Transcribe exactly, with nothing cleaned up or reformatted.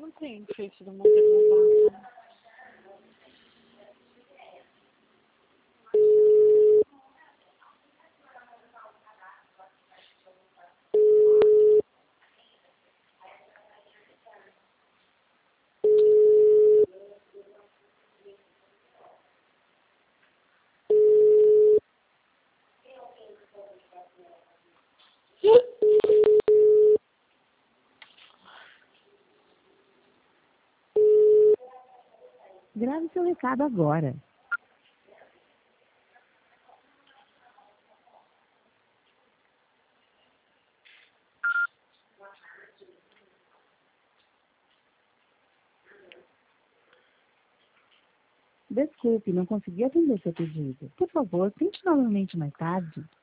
não tem Face do Monteiro Lobato. Grave seu recado agora. Desculpe, não consegui atender seu pedido. Por favor, tente novamente mais tarde.